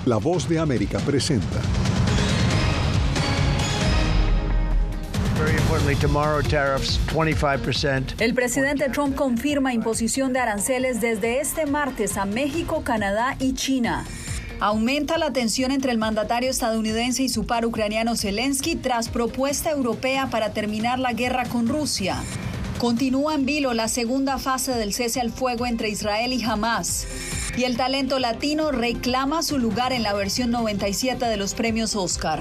La Voz de América presenta. El presidente Trump confirma imposición de aranceles desde este martes a México, Canadá y China. Aumenta la tensión entre el mandatario estadounidense y su par ucraniano Zelensky tras propuesta europea para terminar la guerra con Rusia. Continúa en vilo la segunda fase del cese al fuego entre Israel y Hamás. Y el talento latino reclama su lugar en la versión 97 de los premios Oscar.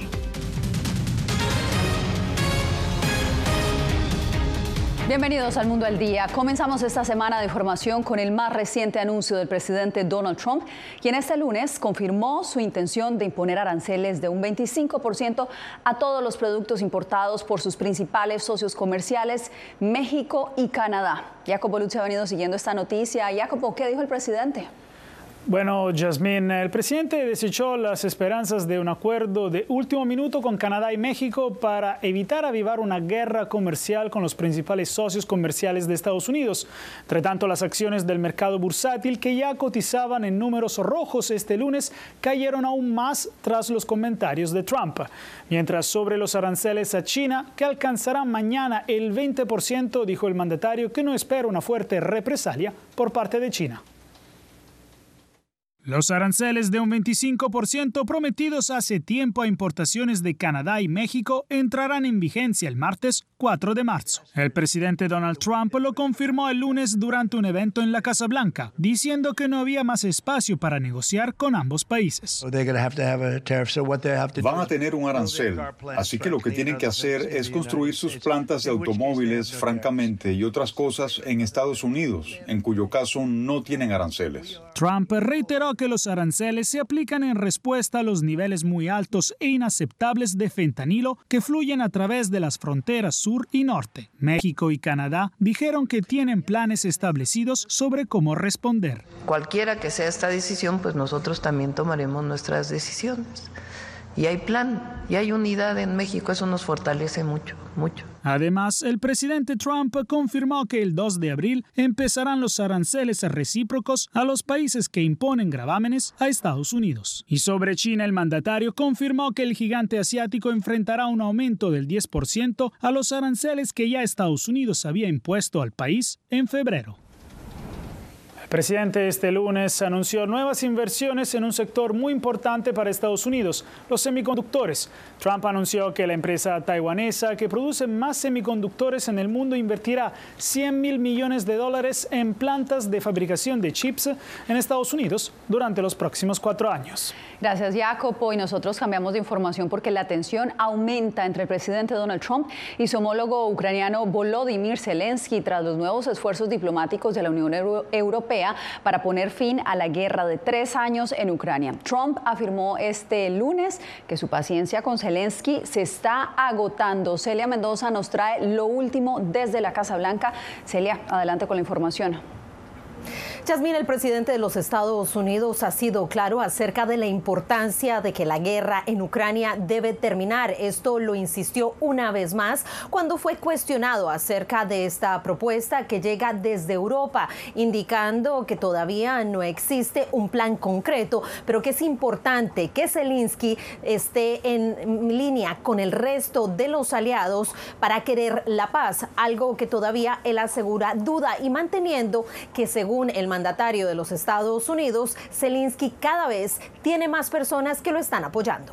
Bienvenidos al Mundo al Día. Comenzamos esta semana de información con el más reciente anuncio del presidente Donald Trump, quien este lunes confirmó su intención de imponer aranceles de un 25% a todos los productos importados por sus principales socios comerciales, México y Canadá. Jacopo Luzzi ha venido siguiendo esta noticia. Jacopo, ¿qué dijo el presidente? Bueno, Yasmín, el presidente desechó las esperanzas de un acuerdo de último minuto con Canadá y México para evitar avivar una guerra comercial con los principales socios comerciales de Estados Unidos. Entre tanto, las acciones del mercado bursátil, que ya cotizaban en números rojos este lunes, cayeron aún más tras los comentarios de Trump. Mientras sobre los aranceles a China, que alcanzarán mañana el 20%, dijo el mandatario que no espera una fuerte represalia por parte de China. Los aranceles de un 25% prometidos hace tiempo a importaciones de Canadá y México entrarán en vigencia el martes 4 de marzo. El presidente Donald Trump lo confirmó el lunes durante un evento en la Casa Blanca, diciendo que no había más espacio para negociar con ambos países. Van a tener un arancel, así que lo que tienen que hacer es construir sus plantas de automóviles, francamente, y otras cosas en Estados Unidos, en cuyo caso no tienen aranceles. Trump reiteró que los aranceles se aplican en respuesta a los niveles muy altos e inaceptables de fentanilo que fluyen a través de las fronteras sur y norte. México y Canadá dijeron que tienen planes establecidos sobre cómo responder. Cualquiera que sea esta decisión, pues nosotros también tomaremos nuestras decisiones. Y hay plan, y hay unidad en México, eso nos fortalece mucho, mucho. Además, el presidente Trump confirmó que el 2 de abril empezarán los aranceles recíprocos a los países que imponen gravámenes a Estados Unidos. Y sobre China, el mandatario confirmó que el gigante asiático enfrentará un aumento del 10% a los aranceles que ya Estados Unidos había impuesto al país en febrero. El presidente este lunes anunció nuevas inversiones en un sector muy importante para Estados Unidos, los semiconductores. Trump anunció que la empresa taiwanesa que produce más semiconductores en el mundo invertirá $100.000 millones en plantas de fabricación de chips en Estados Unidos durante los próximos 4 años. Gracias, Jacopo. Y nosotros cambiamos de información porque la tensión aumenta entre el presidente Donald Trump y su homólogo ucraniano Volodymyr Zelensky tras los nuevos esfuerzos diplomáticos de la Unión Europea para poner fin a la guerra de 3 años en Ucrania. Trump afirmó este lunes que su paciencia con Zelensky se está agotando. Celia Mendoza nos trae lo último desde la Casa Blanca. Celia, adelante con la información. Yasmín, el presidente de los Estados Unidos ha sido claro acerca de la importancia de que la guerra en Ucrania debe terminar. Esto lo insistió una vez más cuando fue cuestionado acerca de esta propuesta que llega desde Europa, indicando que todavía no existe un plan concreto, pero que es importante que Zelensky esté en línea con el resto de los aliados para querer la paz, algo que todavía él asegura duda, y manteniendo que según el mandatario de los Estados Unidos, Zelensky cada vez tiene más personas que lo están apoyando.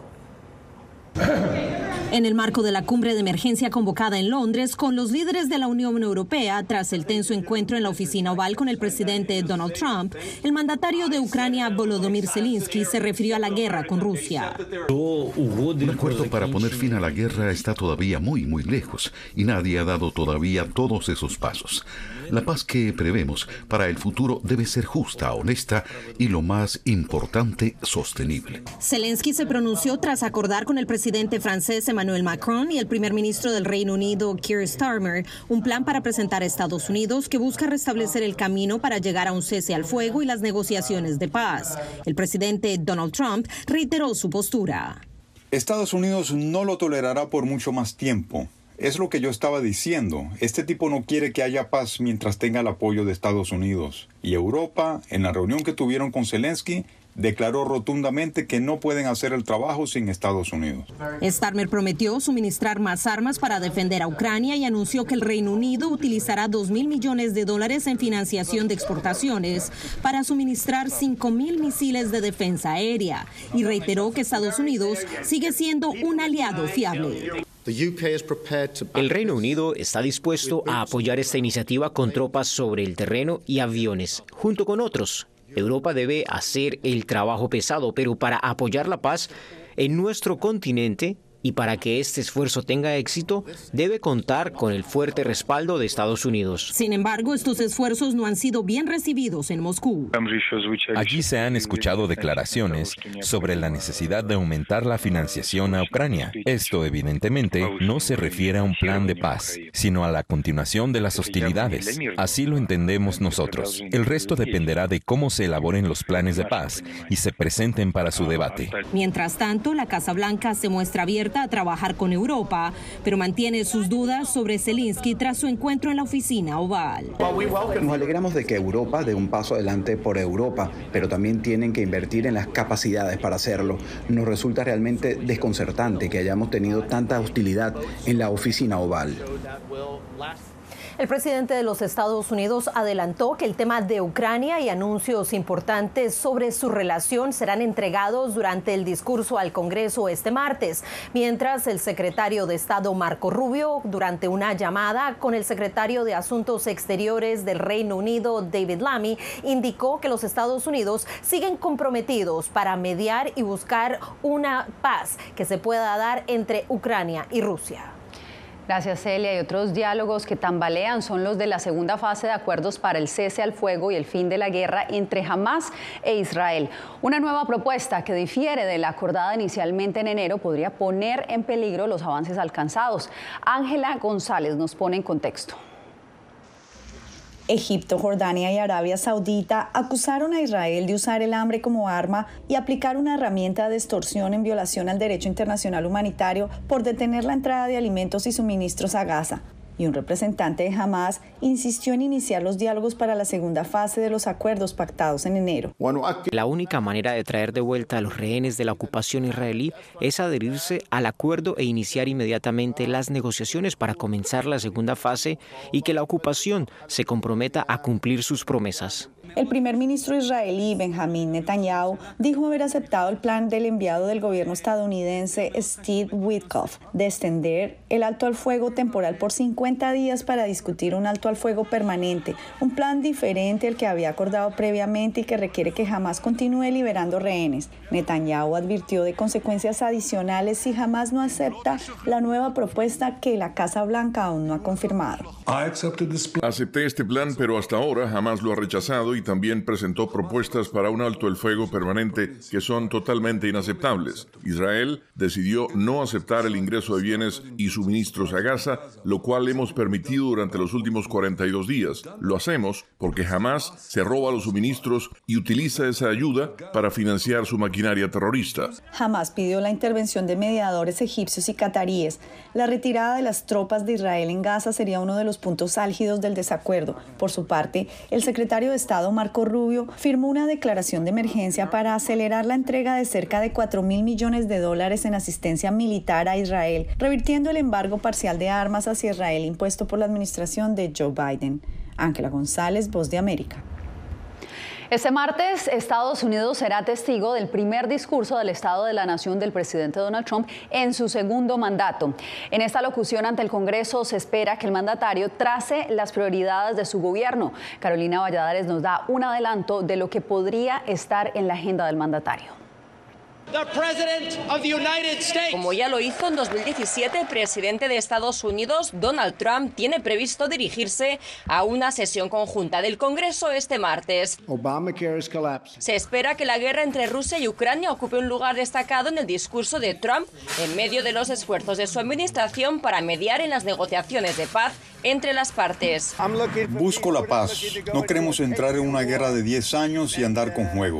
En el marco de la cumbre de emergencia convocada en Londres con los líderes de la Unión Europea tras el tenso encuentro en la oficina oval con el presidente Donald Trump, el mandatario de Ucrania Volodymyr Zelensky se refirió a la guerra con Rusia. Un acuerdo para poner fin a la guerra está todavía muy lejos y nadie ha dado todavía todos esos pasos. La paz que prevemos para el futuro debe ser justa, honesta y, lo más importante, sostenible. Zelensky se pronunció tras acordar con el presidente francés Emmanuel Macron y el primer ministro del Reino Unido Keir Starmer un plan para presentar a Estados Unidos que busca restablecer el camino para llegar a un cese al fuego y las negociaciones de paz. El presidente Donald Trump reiteró su postura. Estados Unidos no lo tolerará por mucho más tiempo. Es lo que yo estaba diciendo. Este tipo no quiere que haya paz mientras tenga el apoyo de Estados Unidos. Y Europa, en la reunión que tuvieron con Zelensky, declaró rotundamente que no pueden hacer el trabajo sin Estados Unidos. Starmer prometió suministrar más armas para defender a Ucrania y anunció que el Reino Unido utilizará $2.000 millones en financiación de exportaciones para suministrar 5.000 misiles de defensa aérea y reiteró que Estados Unidos sigue siendo un aliado fiable. El Reino Unido está dispuesto a apoyar esta iniciativa con tropas sobre el terreno y aviones, junto con otros. Europa debe hacer el trabajo pesado, pero para apoyar la paz en nuestro continente y para que este esfuerzo tenga éxito, debe contar con el fuerte respaldo de Estados Unidos. Sin embargo, estos esfuerzos no han sido bien recibidos en Moscú. Allí se han escuchado declaraciones sobre la necesidad de aumentar la financiación a Ucrania. Esto, evidentemente, no se refiere a un plan de paz, sino a la continuación de las hostilidades. Así lo entendemos nosotros. El resto dependerá de cómo se elaboren los planes de paz y se presenten para su debate. Mientras tanto, la Casa Blanca se muestra abierta a trabajar con Europa, pero mantiene sus dudas sobre Zelensky tras su encuentro en la oficina oval. Nos alegramos de que Europa dé un paso adelante por Europa, pero también tienen que invertir en las capacidades para hacerlo. Nos resulta realmente desconcertante que hayamos tenido tanta hostilidad en la oficina oval. El presidente de los Estados Unidos adelantó que el tema de Ucrania y anuncios importantes sobre su relación serán entregados durante el discurso al Congreso este martes, mientras el secretario de Estado Marco Rubio, durante una llamada con el secretario de Asuntos Exteriores del Reino Unido, David Lammy, indicó que los Estados Unidos siguen comprometidos para mediar y buscar una paz que se pueda dar entre Ucrania y Rusia. Gracias, Celia. Y otros diálogos que tambalean son los de la segunda fase de acuerdos para el cese al fuego y el fin de la guerra entre Hamás e Israel. Una nueva propuesta que difiere de la acordada inicialmente en enero podría poner en peligro los avances alcanzados. Ángela González nos pone en contexto. Egipto, Jordania y Arabia Saudita acusaron a Israel de usar el hambre como arma y aplicar una herramienta de extorsión en violación al derecho internacional humanitario por detener la entrada de alimentos y suministros a Gaza. Y un representante de Hamás insistió en iniciar los diálogos para la segunda fase de los acuerdos pactados en enero. La única manera de traer de vuelta a los rehenes de la ocupación israelí es adherirse al acuerdo e iniciar inmediatamente las negociaciones para comenzar la segunda fase y que la ocupación se comprometa a cumplir sus promesas. El primer ministro israelí, Benjamin Netanyahu, dijo haber aceptado el plan del enviado del gobierno estadounidense Steve Witkoff de extender el alto al fuego temporal por 50 días para discutir un alto al fuego permanente, un plan diferente al que había acordado previamente y que requiere que Hamás continúe liberando rehenes. Netanyahu advirtió de consecuencias adicionales si Hamás no acepta la nueva propuesta que la Casa Blanca aún no ha confirmado. Acepté este plan, pero hasta ahora Hamás lo ha rechazado y también presentó propuestas para un alto el fuego permanente que son totalmente inaceptables. Israel decidió no aceptar el ingreso de bienes y suministros a Gaza, lo cual hemos permitido durante los últimos 42 días. Lo hacemos porque Hamás se roba los suministros y utiliza esa ayuda para financiar su maquinaria terrorista. Hamás pidió la intervención de mediadores egipcios y cataríes. La retirada de las tropas de Israel en Gaza sería uno de los puntos álgidos del desacuerdo. Por su parte, el secretario de Estado Marco Rubio firmó una declaración de emergencia para acelerar la entrega de cerca de $4.000 millones en asistencia militar a Israel, revirtiendo el embargo parcial de armas hacia Israel impuesto por la administración de Joe Biden. Ángela González, Voz de América. Este martes, Estados Unidos será testigo del primer discurso del Estado de la Nación del presidente Donald Trump en su segundo mandato. En esta locución ante el Congreso se espera que el mandatario trace las prioridades de su gobierno. Carolina Valladares nos da un adelanto de lo que podría estar en la agenda del mandatario. Como ya lo hizo en 2017, el presidente de Estados Unidos, Donald Trump, tiene previsto dirigirse a una sesión conjunta del Congreso este martes. Se espera que la guerra entre Rusia y Ucrania ocupe un lugar destacado en el discurso de Trump en medio de los esfuerzos de su administración para mediar en las negociaciones de paz entre las partes. Busco la paz. No queremos entrar en una guerra de 10 años y andar con juegos.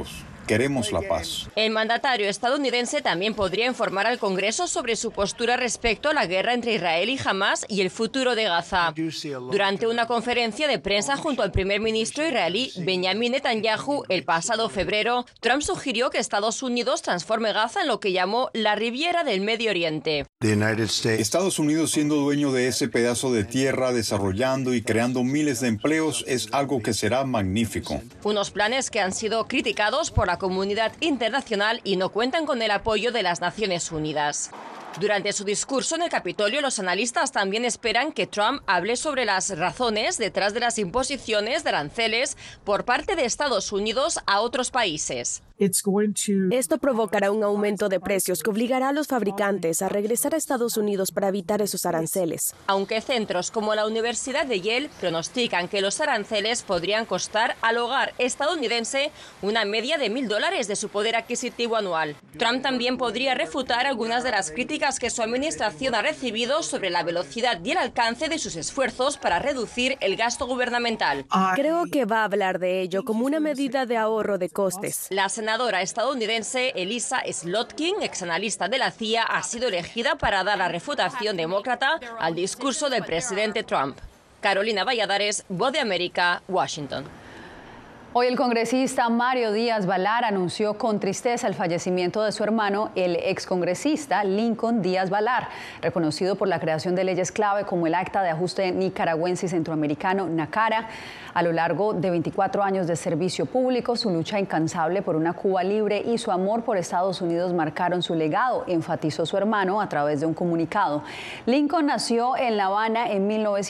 queremos la paz. El mandatario estadounidense también podría informar al Congreso sobre su postura respecto a la guerra entre Israel y Hamás y el futuro de Gaza. Durante una conferencia de prensa junto al primer ministro israelí Benjamin Netanyahu el pasado febrero, Trump sugirió que Estados Unidos transforme Gaza en lo que llamó la Riviera del Medio Oriente. Estados Unidos siendo dueño de ese pedazo de tierra, desarrollando y creando miles de empleos, es algo que será magnífico. Unos planes que han sido criticados por la comunidad internacional y no cuentan con el apoyo de las Naciones Unidas. Durante su discurso en el Capitolio, los analistas también esperan que Trump hable sobre las razones detrás de las imposiciones de aranceles por parte de Estados Unidos a otros países. Esto provocará un aumento de precios que obligará a los fabricantes a regresar a Estados Unidos para evitar esos aranceles. Aunque centros como la Universidad de Yale pronostican que los aranceles podrían costar al hogar estadounidense una media de $1.000 de su poder adquisitivo anual. Trump también podría refutar algunas de las críticas que su administración ha recibido sobre la velocidad y el alcance de sus esfuerzos para reducir el gasto gubernamental. Creo que va a hablar de ello como una medida de ahorro de costes. La senadora estadounidense Elisa Slotkin, exanalista de la CIA, ha sido elegida para dar la refutación demócrata al discurso del presidente Trump. Carolina Valladares, Voz de América, Washington. Hoy el congresista Mario Díaz Balar anunció con tristeza el fallecimiento de su hermano, el excongresista Lincoln Díaz Balar, reconocido por la creación de leyes clave como el Acta de Ajuste Nicaragüense y Centroamericano, NACARA. A lo largo de 24 años de servicio público, su lucha incansable por una Cuba libre y su amor por Estados Unidos marcaron su legado, enfatizó su hermano a través de un comunicado. Lincoln nació en La Habana en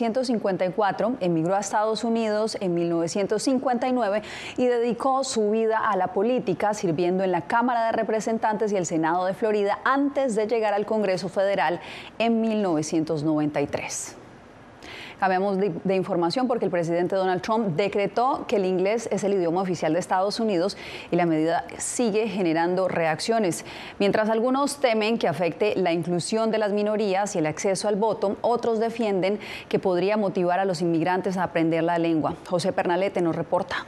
1954, emigró a Estados Unidos en 1959 y dedicó su vida a la política, sirviendo en la Cámara de Representantes y el Senado de Florida antes de llegar al Congreso Federal en 1993. Cambiamos de información porque el presidente Donald Trump decretó que el inglés es el idioma oficial de Estados Unidos y la medida sigue generando reacciones. Mientras algunos temen que afecte la inclusión de las minorías y el acceso al voto, otros defienden que podría motivar a los inmigrantes a aprender la lengua. José Pernalete nos reporta.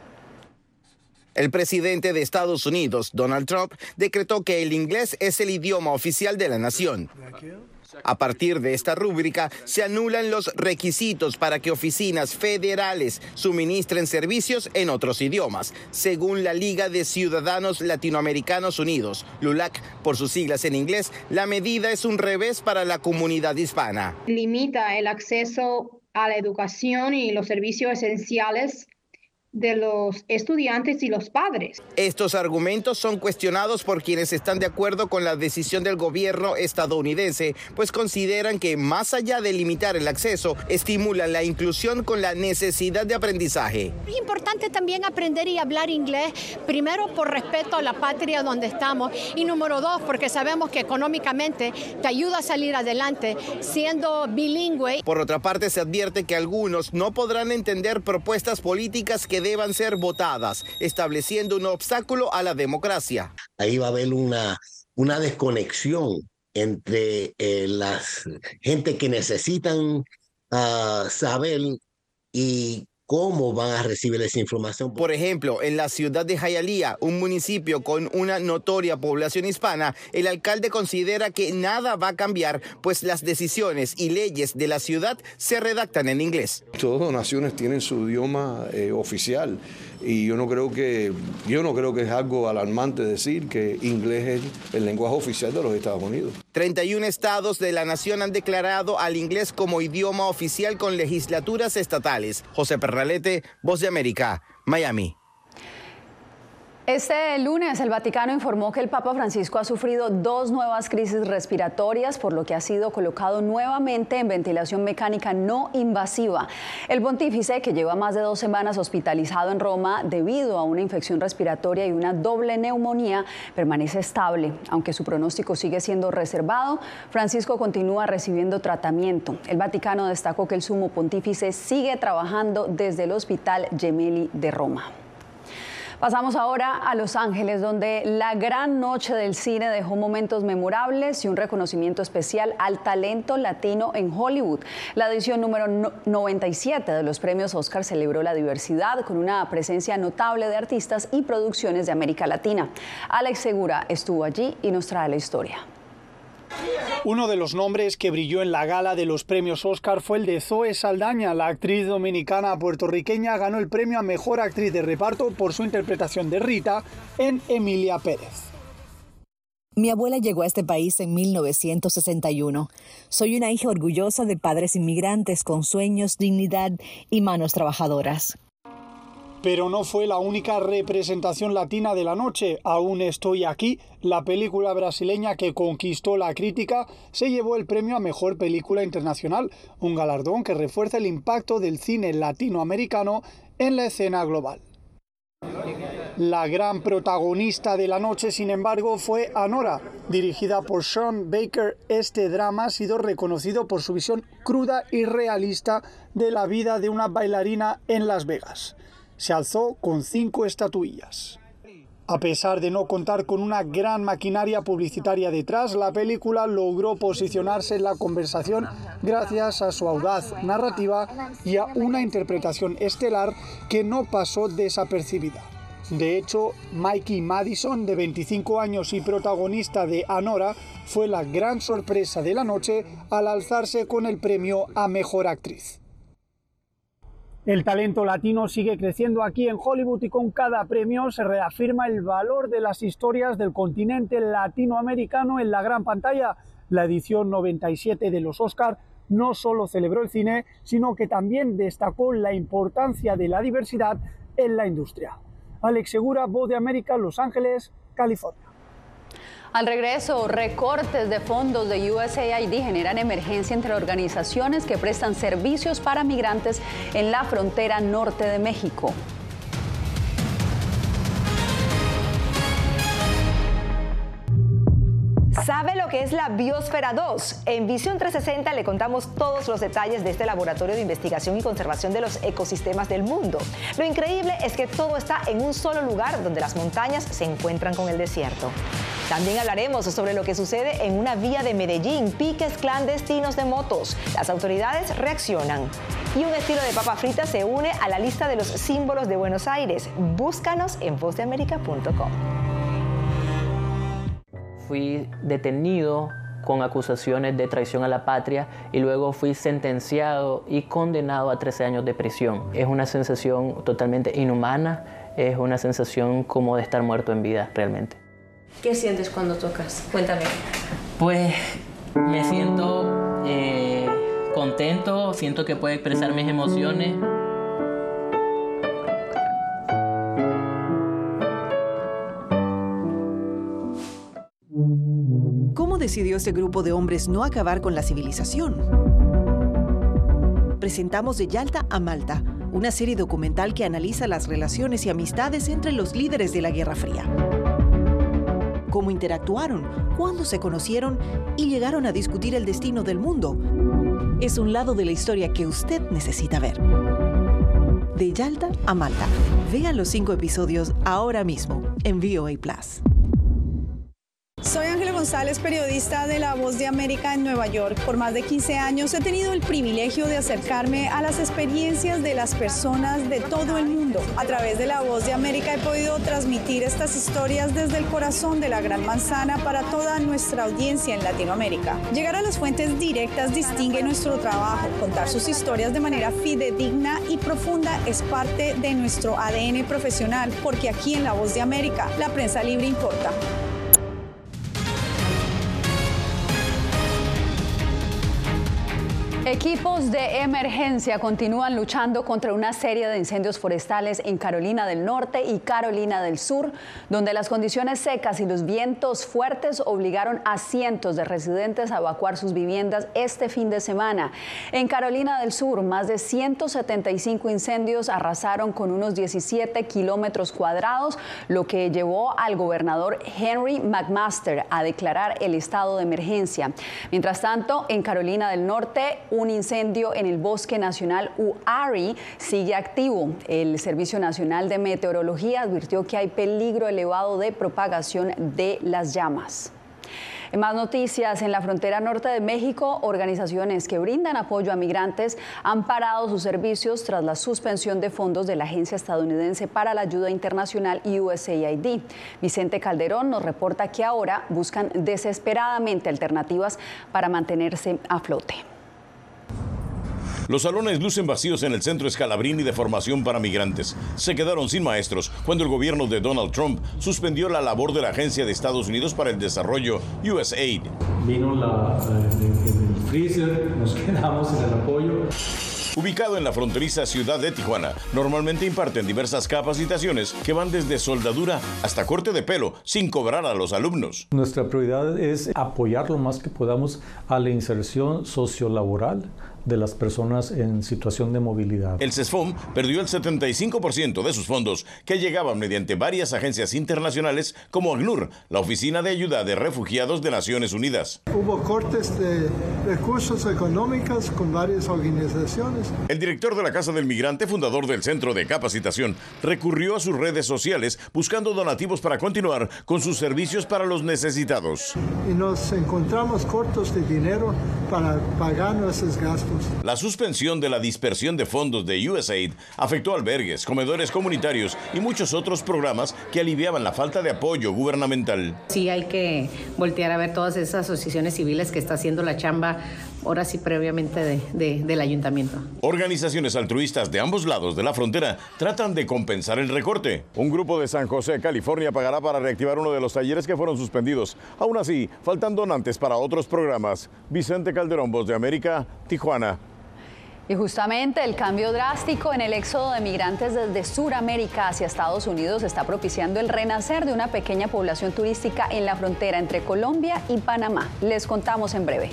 El presidente de Estados Unidos, Donald Trump, decretó que el inglés es el idioma oficial de la nación. A partir de esta rúbrica, se anulan los requisitos para que oficinas federales suministren servicios en otros idiomas, según la Liga de Ciudadanos Latinoamericanos Unidos, LULAC, por sus siglas en inglés. La medida es un revés para la comunidad hispana. Limita el acceso a la educación y los servicios esenciales de los estudiantes y los padres. Estos argumentos son cuestionados por quienes están de acuerdo con la decisión del gobierno estadounidense, pues consideran que más allá de limitar el acceso, estimulan la inclusión con la necesidad de aprendizaje. Es importante también aprender y hablar inglés, primero por respeto a la patria donde estamos y número dos, porque sabemos que económicamente te ayuda a salir adelante siendo bilingüe. Por otra parte, se advierte que algunos no podrán entender propuestas políticas que deban ser votadas, estableciendo un obstáculo a la democracia. Ahí va a haber una desconexión entre la gente que necesitan saber y cómo van a recibir esa información. Por ejemplo, en la ciudad de Hialeah, un municipio con una notoria población hispana, el alcalde considera que nada va a cambiar, pues las decisiones y leyes de la ciudad se redactan en inglés. Todas las naciones tienen su idioma oficial y yo no creo que es algo alarmante decir que inglés es el lenguaje oficial de los Estados Unidos. 31 estados de la nación han declarado al inglés como idioma oficial con legislaturas estatales. José Pernalete, Voz de América, Miami. Este lunes el Vaticano informó que el Papa Francisco ha sufrido 2 nuevas crisis respiratorias, por lo que ha sido colocado nuevamente en ventilación mecánica no invasiva. El pontífice, que lleva más de 2 semanas hospitalizado en Roma debido a una infección respiratoria y una doble neumonía, permanece estable. Aunque su pronóstico sigue siendo reservado, Francisco continúa recibiendo tratamiento. El Vaticano destacó que el sumo pontífice sigue trabajando desde el Hospital Gemelli de Roma. Pasamos ahora a Los Ángeles, donde la gran noche del cine dejó momentos memorables y un reconocimiento especial al talento latino en Hollywood. La edición número 97 de los premios Oscar celebró la diversidad con una presencia notable de artistas y producciones de América Latina. Alex Segura estuvo allí y nos trae la historia. Uno de los nombres que brilló en la gala de los premios Oscar fue el de Zoe Saldaña. La actriz dominicana puertorriqueña ganó el premio a Mejor Actriz de Reparto por su interpretación de Rita en Emilia Pérez. Mi abuela llegó a este país en 1961. Soy una hija orgullosa de padres inmigrantes con sueños, dignidad y manos trabajadoras. Pero no fue la única representación latina de la noche. Aún estoy aquí, la película brasileña que conquistó la crítica, se llevó el premio a Mejor Película Internacional, un galardón que refuerza el impacto del cine latinoamericano en la escena global. La gran protagonista de la noche, sin embargo, fue Anora. Dirigida por Sean Baker, este drama ha sido reconocido por su visión cruda y realista de la vida de una bailarina en Las Vegas. Se alzó con 5 estatuillas. A pesar de no contar con una gran maquinaria publicitaria detrás, la película logró posicionarse en la conversación gracias a su audaz narrativa y a una interpretación estelar que no pasó desapercibida. De hecho, Mikey Madison, de 25 años y protagonista de Anora, fue la gran sorpresa de la noche al alzarse con el premio a Mejor Actriz. El talento latino sigue creciendo aquí en Hollywood y con cada premio se reafirma el valor de las historias del continente latinoamericano en la gran pantalla. La edición 97 de los Oscar no solo celebró el cine, sino que también destacó la importancia de la diversidad en la industria. Alex Segura, Voz de América, Los Ángeles, California. Al regreso, recortes de fondos de USAID generan emergencia entre organizaciones que prestan servicios para migrantes en la frontera norte de México. ¿Sabe lo que es la Biosfera 2? En Visión 360 le contamos todos los detalles de este laboratorio de investigación y conservación de los ecosistemas del mundo. Lo increíble es que todo está en un solo lugar donde las montañas se encuentran con el desierto. También hablaremos sobre lo que sucede en una vía de Medellín, piques clandestinos de motos. Las autoridades reaccionan. Y un estilo de papa frita se une a la lista de los símbolos de Buenos Aires. Búscanos en vozdeamerica.com. Fui detenido con acusaciones de traición a la patria y luego fui sentenciado y condenado a 13 años de prisión. Es una sensación totalmente inhumana, es una sensación como de estar muerto en vida realmente. ¿Qué sientes cuando tocas? Cuéntame. Pues me siento contento, siento que puedo expresar mis emociones. ¿Cómo decidió ese grupo de hombres no acabar con la civilización? Presentamos De Yalta a Malta, una serie documental que analiza las relaciones y amistades entre los líderes de la Guerra Fría. Cómo interactuaron, cuándo se conocieron y llegaron a discutir el destino del mundo. Es un lado de la historia que usted necesita ver. De Yalta a Malta. Vea los 5 episodios ahora mismo en VOA+. Soy Ángela González, periodista de La Voz de América en Nueva York. Por más de 15 años he tenido el privilegio de acercarme a las experiencias de las personas de todo el mundo. A través de La Voz de América he podido transmitir estas historias desde el corazón de la Gran Manzana para toda nuestra audiencia en Latinoamérica. Llegar a las fuentes directas distingue nuestro trabajo. Contar sus historias de manera fidedigna y profunda es parte de nuestro ADN profesional, porque aquí en La Voz de América la prensa libre importa. Equipos de emergencia continúan luchando contra una serie de incendios forestales en Carolina del Norte y Carolina del Sur, donde las condiciones secas y los vientos fuertes obligaron a cientos de residentes a evacuar sus viviendas este fin de semana. En Carolina del Sur, más de 175 incendios arrasaron con unos 17 kilómetros cuadrados, lo que llevó al gobernador Henry McMaster a declarar el estado de emergencia. Mientras tanto, en Carolina del Norte, un incendio en el Bosque Nacional Uari sigue activo. El Servicio Nacional de Meteorología advirtió que hay peligro elevado de propagación de las llamas. En más noticias, en la frontera norte de México, organizaciones que brindan apoyo a migrantes han parado sus servicios tras la suspensión de fondos de la Agencia Estadounidense para la Ayuda Internacional USAID. Vicente Calderón nos reporta que ahora buscan desesperadamente alternativas para mantenerse a flote. Los salones lucen vacíos en el centro Escalabrini de formación para migrantes. Se quedaron sin maestros cuando el gobierno de Donald Trump suspendió la labor de la Agencia de Estados Unidos para el Desarrollo, USAID. Vino el freezer, nos quedamos en el apoyo. Ubicado en la fronteriza ciudad de Tijuana, normalmente imparten diversas capacitaciones que van desde soldadura hasta corte de pelo, sin cobrar a los alumnos. Nuestra prioridad es apoyar lo más que podamos a la inserción sociolaboral de las personas en situación de movilidad. El CESFOM perdió el 75% de sus fondos, que llegaban mediante varias agencias internacionales como ACNUR, la Oficina de Ayuda de Refugiados de Naciones Unidas. Hubo cortes de recursos económicos con varias organizaciones. El director de la Casa del Migrante, fundador del Centro de Capacitación, recurrió a sus redes sociales buscando donativos para continuar con sus servicios para los necesitados. Y nos encontramos cortos de dinero para pagar nuestros gastos. La suspensión de la dispersión de fondos de USAID afectó albergues, comedores comunitarios y muchos otros programas que aliviaban la falta de apoyo gubernamental. Sí, hay que voltear a ver todas esas asociaciones civiles que está haciendo la chamba, ahora sí previamente del ayuntamiento. Organizaciones altruistas de ambos lados de la frontera tratan de compensar el recorte. Un grupo de San José, California, pagará para reactivar uno de los talleres que fueron suspendidos. Aún así, faltan donantes para otros programas. Vicente Calderón, Voz de América, Tijuana. Y justamente el cambio drástico en el éxodo de migrantes desde Sudamérica hacia Estados Unidos está propiciando el renacer de una pequeña población turística en la frontera entre Colombia y Panamá. Les contamos en breve.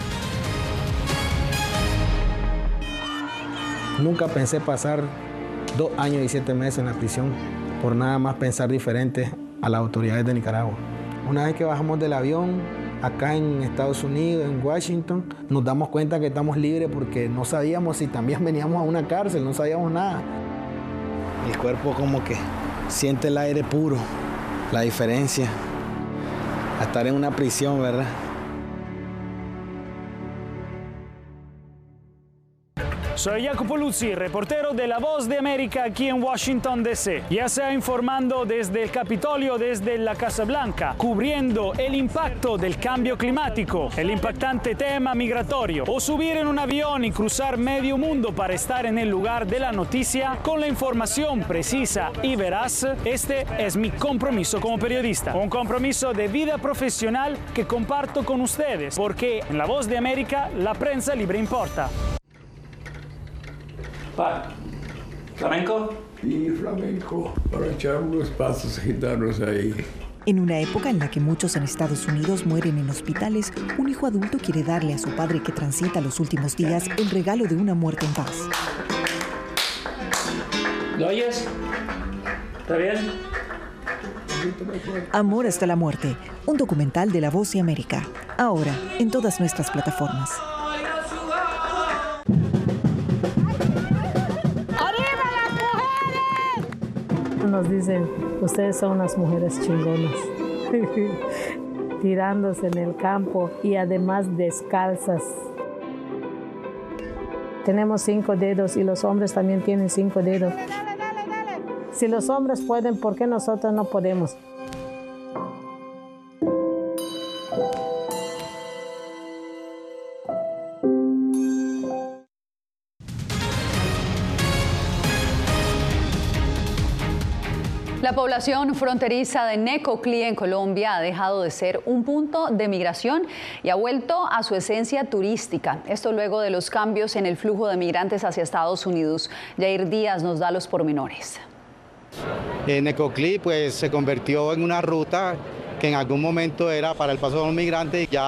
Nunca pensé pasar 2 años y 7 meses en la prisión por nada más pensar diferente a las autoridades de Nicaragua. Una vez que bajamos del avión, acá en Estados Unidos, en Washington, nos damos cuenta que estamos libres porque no sabíamos si también veníamos a una cárcel, no sabíamos nada. El cuerpo como que siente el aire puro, la diferencia a estar en una prisión, ¿verdad? Soy Jacopo Luzzi, reportero de La Voz de América aquí en Washington, D.C. Ya sea informando desde el Capitolio, desde la Casa Blanca, cubriendo el impacto del cambio climático, el impactante tema migratorio, o subir en un avión y cruzar medio mundo para estar en el lugar de la noticia con la información precisa y veraz, este es mi compromiso como periodista. Un compromiso de vida profesional que comparto con ustedes, porque en La Voz de América la prensa libre importa. ¿Flamenco? Sí, flamenco, para echar unos pasos gitanos ahí. En una época en la que muchos en Estados Unidos mueren en hospitales, un hijo adulto quiere darle a su padre que transita los últimos días el regalo de una muerte en paz. ¿Lo oyes? ¿Está bien? Amor hasta la muerte, un documental de La Voz de América. Ahora, en todas nuestras plataformas. Nos dicen, ustedes son unas mujeres chingonas, tirándose en el campo y además descalzas. Tenemos 5 dedos y los hombres también tienen 5 dedos. Si los hombres pueden, ¿por qué nosotros no podemos? La población fronteriza de Necoclí en Colombia ha dejado de ser un punto de migración y ha vuelto a su esencia turística. Esto luego de los cambios en el flujo de migrantes hacia Estados Unidos. Yair Díaz nos da los pormenores. Necoclí pues se convirtió en una ruta que en algún momento era para el paso de los migrantes y ya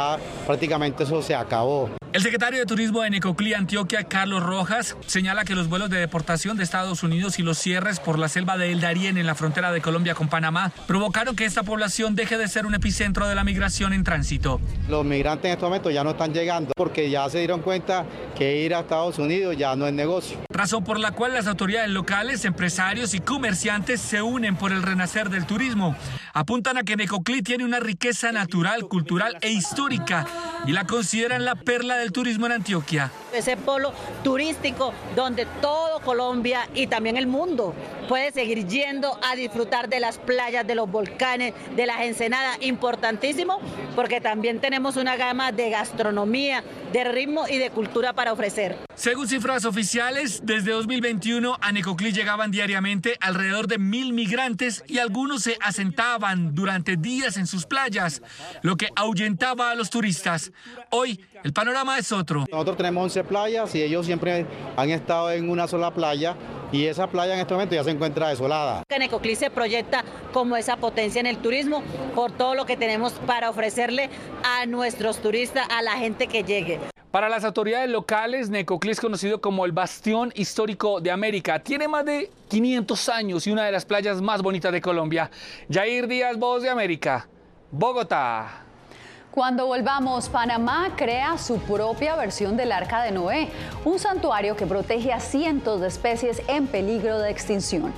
prácticamente eso se acabó. El secretario de Turismo de Necoclí, Antioquia, Carlos Rojas, señala que los vuelos de deportación de Estados Unidos y los cierres por la selva de El Darién en la frontera de Colombia con Panamá provocaron que esta población deje de ser un epicentro de la migración en tránsito. Los migrantes en este momento ya no están llegando porque ya se dieron cuenta que ir a Estados Unidos ya no es negocio. Razón por la cual las autoridades locales, empresarios y comerciantes se unen por el renacer del turismo. Apuntan a que Necoclí tiene una riqueza natural, cultural e histórica y la consideran la perla del turismo en Antioquia. Ese polo turístico donde todo Colombia y también el mundo puede seguir yendo a disfrutar de las playas, de los volcanes, de las ensenadas, importantísimo porque también tenemos una gama de gastronomía, de ritmo y de cultura para ofrecer. Según cifras oficiales, desde 2021 a Necoclí llegaban diariamente alrededor de 1.000 migrantes y algunos se asentaban durante días en sus playas, lo que ahuyentaba a los turistas. Hoy el panorama es otro. Nosotros tenemos 11 playas y ellos siempre han estado en una sola playa y esa playa en este momento ya se encuentra desolada. Necoclí se proyecta como esa potencia en el turismo por todo lo que tenemos para ofrecerle a nuestros turistas, a la gente que llegue. Para las autoridades locales, Necoclí es conocido como el bastión histórico de América. Tiene más de 500 años y una de las playas más bonitas de Colombia. Yair Díaz, Voz de América, Bogotá. Cuando volvamos, Panamá crea su propia versión del Arca de Noé, un santuario que protege a cientos de especies en peligro de extinción.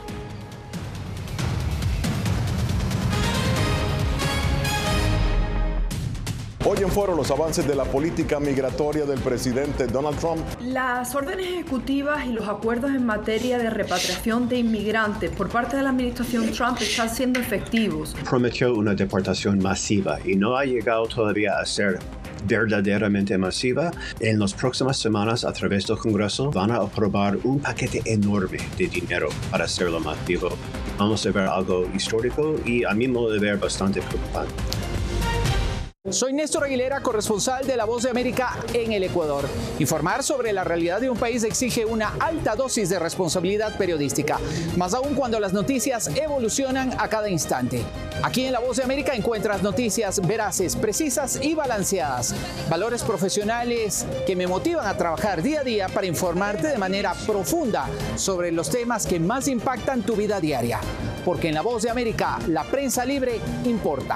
Hoy en Foro, los avances de la política migratoria del presidente Donald Trump. Las órdenes ejecutivas y los acuerdos en materia de repatriación de inmigrantes por parte de la administración Trump están siendo efectivos. Prometió una deportación masiva y no ha llegado todavía a ser verdaderamente masiva. En las próximas semanas, a través del Congreso, van a aprobar un paquete enorme de dinero para hacerlo masivo. Vamos a ver algo histórico y a mi modo de ver bastante preocupante. Soy Néstor Aguilera, corresponsal de La Voz de América en el Ecuador. Informar sobre la realidad de un país exige una alta dosis de responsabilidad periodística, más aún cuando las noticias evolucionan a cada instante. Aquí en La Voz de América encuentras noticias veraces, precisas y balanceadas, valores profesionales que me motivan a trabajar día a día para informarte de manera profunda sobre los temas que más impactan tu vida diaria. Porque en La Voz de América, la prensa libre importa.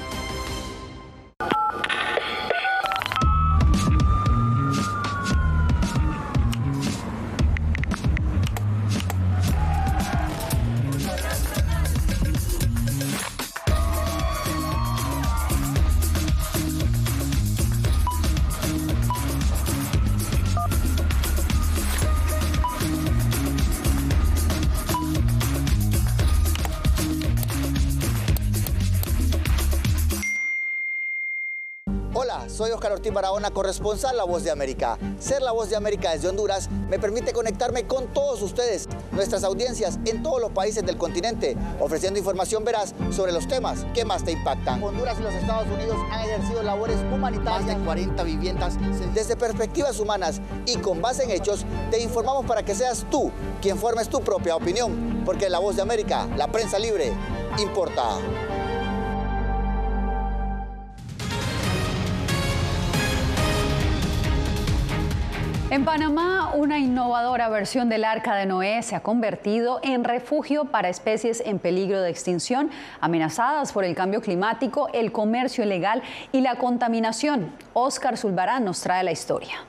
Soy Oscar Ortiz Barahona, corresponsal La Voz de América. Ser La Voz de América desde Honduras me permite conectarme con todos ustedes, nuestras audiencias en todos los países del continente, ofreciendo información veraz sobre los temas que más te impactan. Honduras y los Estados Unidos han ejercido labores humanitarias de 40 viviendas. Desde perspectivas humanas y con base en hechos, te informamos para que seas tú quien formes tu propia opinión, porque en La Voz de América, la prensa libre, importa. En Panamá, una innovadora versión del Arca de Noé se ha convertido en refugio para especies en peligro de extinción, amenazadas por el cambio climático, el comercio ilegal y la contaminación. Óscar Zulbarán nos trae la historia.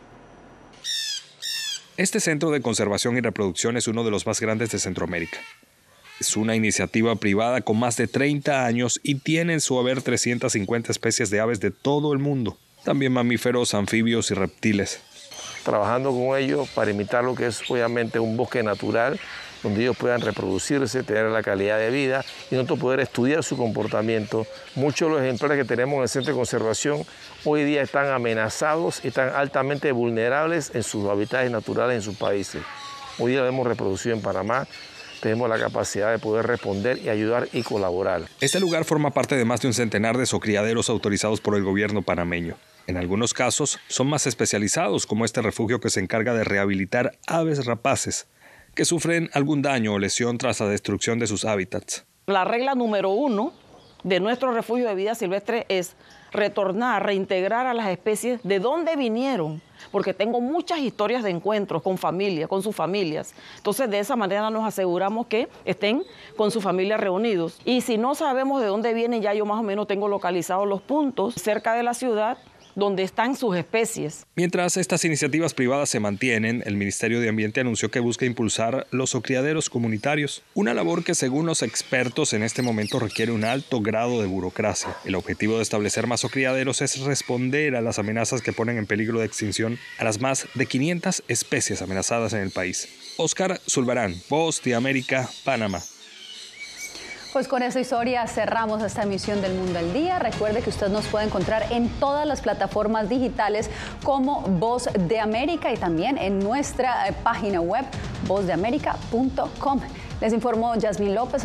Este centro de conservación y reproducción es uno de los más grandes de Centroamérica. Es una iniciativa privada con más de 30 años y tiene en su haber 350 especies de aves de todo el mundo, también mamíferos, anfibios y reptiles. Trabajando con ellos para imitar lo que es obviamente un bosque natural, donde ellos puedan reproducirse, tener la calidad de vida y nosotros poder estudiar su comportamiento. Muchos de los ejemplares que tenemos en el centro de conservación hoy día están amenazados y están altamente vulnerables en sus hábitats naturales en sus países. Hoy día lo hemos reproducido en Panamá. Tenemos la capacidad de poder responder y ayudar y colaborar. Este lugar forma parte de más de un centenar de zocriaderos autorizados por el gobierno panameño. En algunos casos son más especializados, como este refugio que se encarga de rehabilitar aves rapaces que sufren algún daño o lesión tras la destrucción de sus hábitats. La regla número 1 de nuestro refugio de vida silvestre es retornar, reintegrar a las especies de dónde vinieron, porque tengo muchas historias de encuentros con familias, con sus familias. Entonces, de esa manera nos aseguramos que estén con su familia reunidos. Y si no sabemos de dónde vienen, ya yo más o menos tengo localizados los puntos cerca de la ciudad donde están sus especies. Mientras estas iniciativas privadas se mantienen, el Ministerio de Ambiente anunció que busca impulsar los ocriaderos comunitarios, una labor que según los expertos en este momento requiere un alto grado de burocracia. El objetivo de establecer más ocriaderos es responder a las amenazas que ponen en peligro de extinción a las más de 500 especies amenazadas en el país. Oscar Zulbarán, Voz de América, Panamá. Pues con esta historia cerramos esta emisión del Mundo al Día. Recuerde que usted nos puede encontrar en todas las plataformas digitales como Voz de América y también en nuestra página web vozdeamerica.com. Les informó Yasmín López.